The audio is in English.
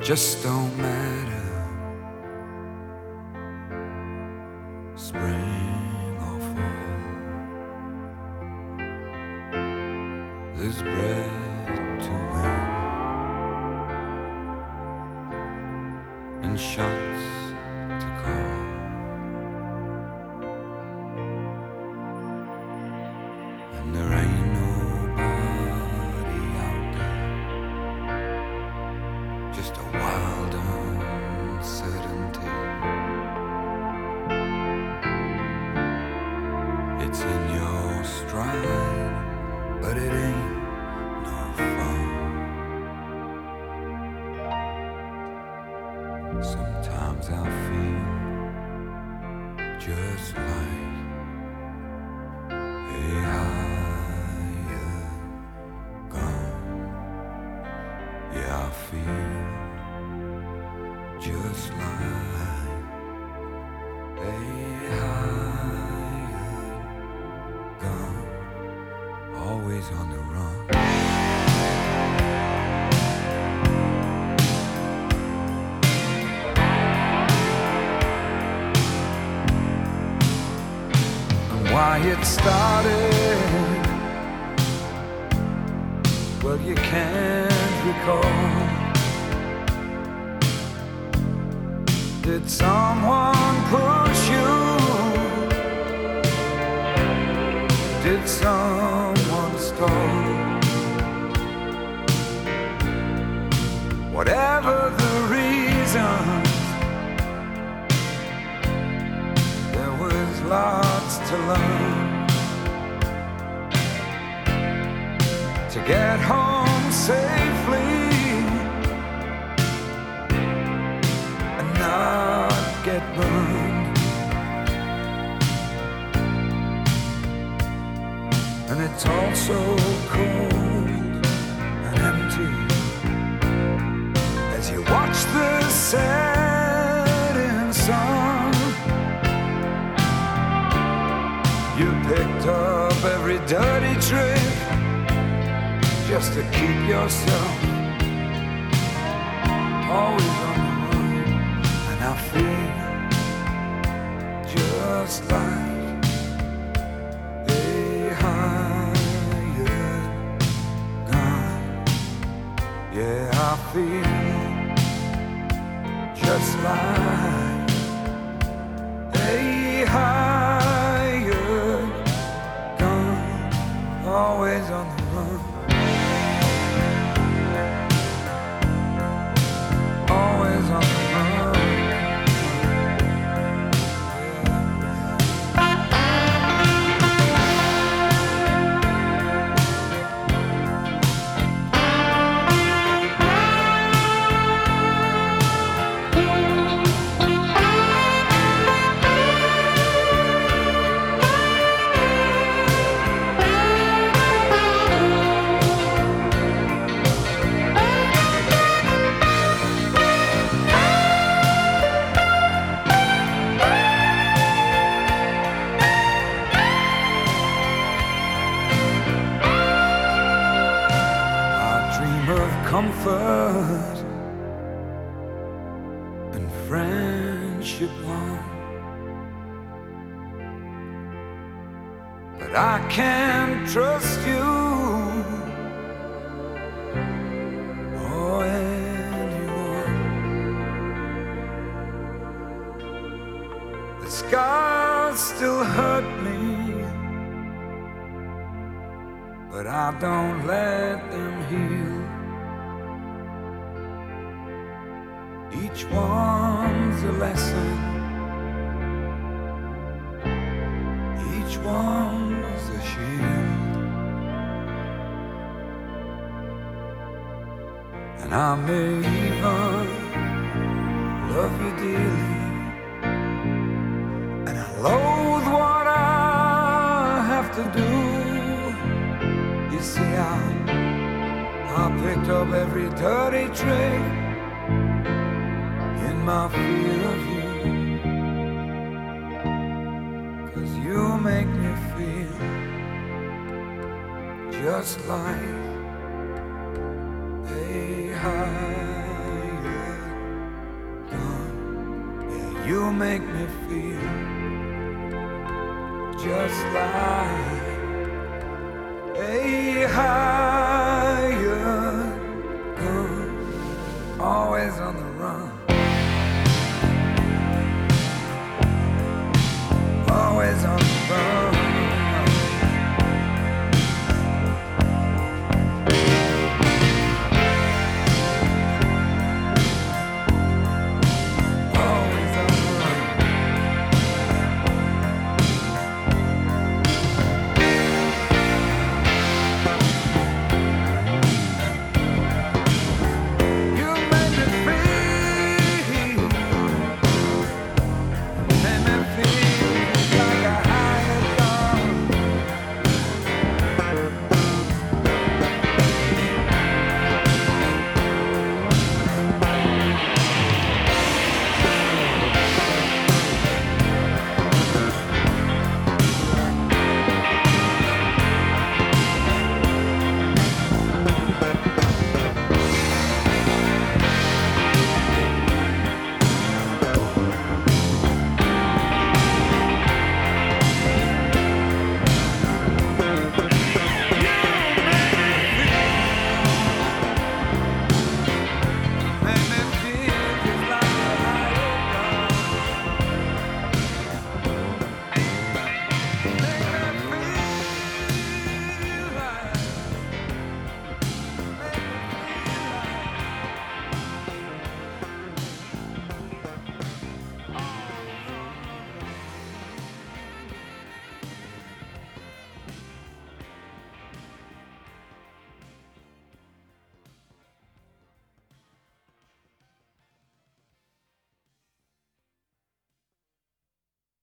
just don't matter. Spring or fall, there's bread to win and shots to call. And there ain't nobody out there, just a wild uncertainty. It's in your stride, but it ain't no fun. Sometimes I feel just like a higher gun. Yeah, I feel just like a higher gun, always on the run. And why it started, well, you can't recall. Did someone push you? Did someone stall? Whatever the reasons, there was lots to learn. To get home safely and not get burned. And it's all so cold and empty as you watch the setting sun. You picked up every dirty trick just to keep yourself always on the run. And I feel just like a hired gun. Yeah, I feel just like a hired gun, always on the run. Always on the run. Comfort and friendship long, but I can't trust you or anyone. The scars still hurt me, but I don't let them heal. Each one's a lesson, each one's a shield. And I may even love you dearly, and I loathe what I have to do. You see, I picked up every dirty trick in my fear of you, 'cause you make me feel just like a hired You make me feel just like a high.